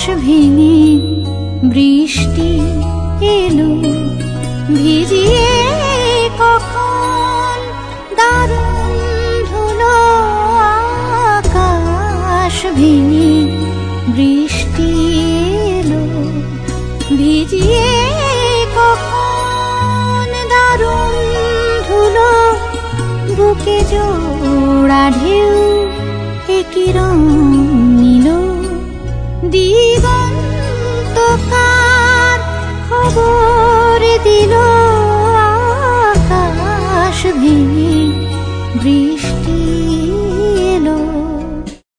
ভেঙে বৃষ্টি এলো ভিজিয়ে কখন দারুণ ধুলো আকাশ ভেঙে বৃষ্টি এলো ভিজিয়ে কখন দারুণ ধুলো বুকে জোড়া ঢেউ একই রঙ